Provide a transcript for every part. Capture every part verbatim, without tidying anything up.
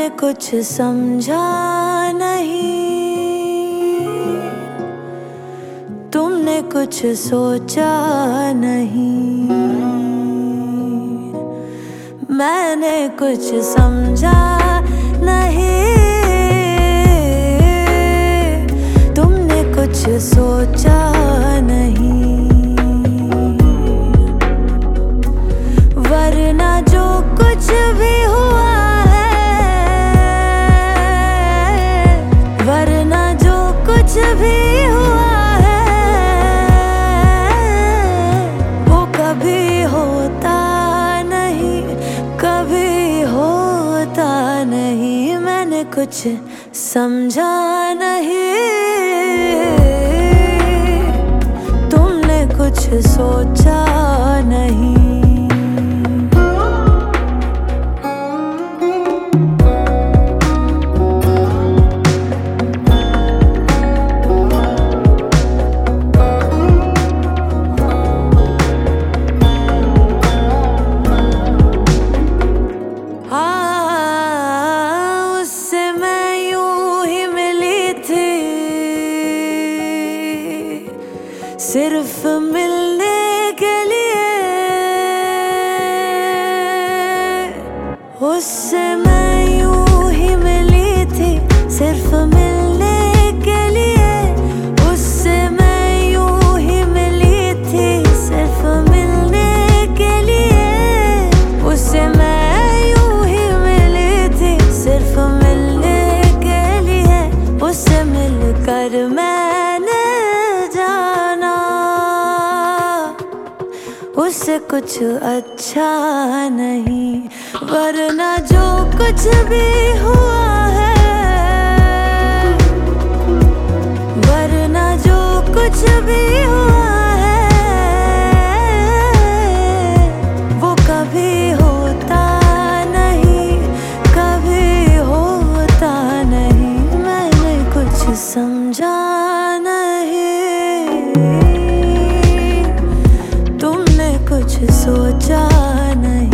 मैंने कुछ समझा नहीं, तुमने कुछ सोचा नहीं। मैंने कुछ समझा नहीं, तुमने कुछ सोचा नहीं। वरना जो कुछ भी हुआ है, वरना जो कुछ भी हुआ है, वो कभी होता नहीं, कभी होता नहीं। मैंने कुछ समझा नहीं, तुमने कुछ सोचा नहीं। सिर्फ मिलने के लिए उससे मैं यूं ही मिली थी, सिर्फ मिलने के लिए उससे मैं यूं ही मिली थी, सिर्फ मिलने के लिए उससे मैं यूं ही मिली थी, सिर्फ मिलने के लिए उससे मिलकर मैंने उससे कुछ अच्छा नहीं। वरना जो कुछ भी हुआ है, वरना जो कुछ भी हुआ है, वो कभी होता नहीं, कभी होता नहीं। मैंने कुछ समझा कुछ सोचा नहीं।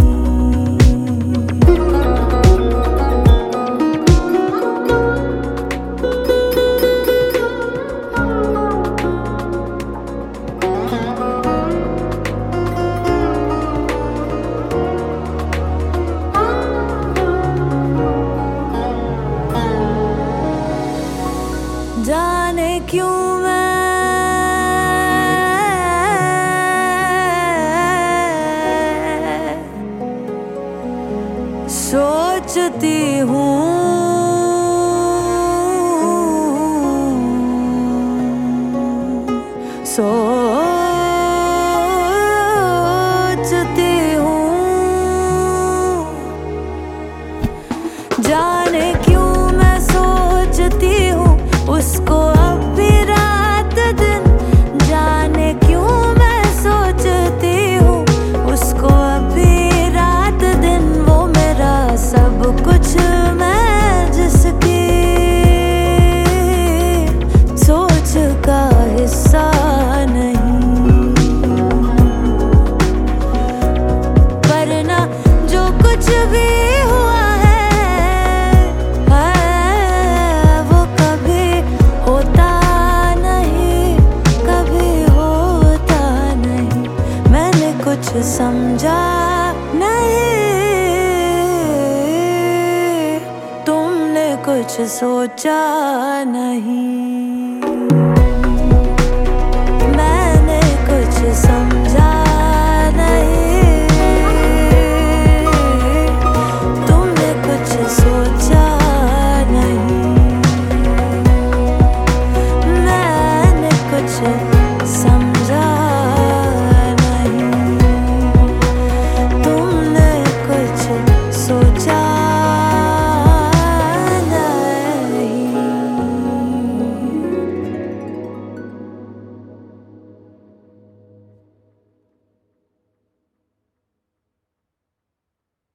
जाने क्यों मैं सोचती हूँ, सोचती हूँ। जाने क्यों मैं सोचती हूँ उसको अब भी रात दिन, जाने क्यों मैं सोचती हूँ उसको अब भी रात दिन। वो मेरा सब कुछ, मैं जिसकी सोच का हिस्सा नहीं। वरना जो कुछ भी हुआ है, है वो कभी होता नहीं, कभी होता नहीं। मैंने कुछ समझा नहीं, तुमने कुछ सोचा नहीं। मैंने कुछ समझा